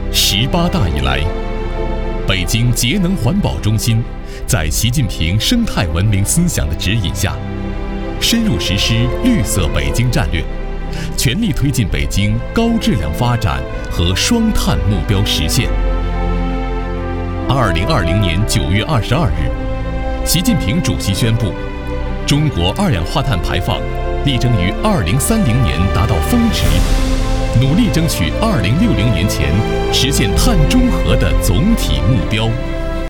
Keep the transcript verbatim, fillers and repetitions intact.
十八大以来，北京节能环保中心在习近平生态文明思想的指引下，深入实施绿色北京战略，全力推进北京高质量发展和双碳目标实现。二零二零年九月二十二日，习近平主席宣布，中国二氧化碳排放力争于二零三零年达到峰值，努力争取二零六零年前实现碳中和的总体目标。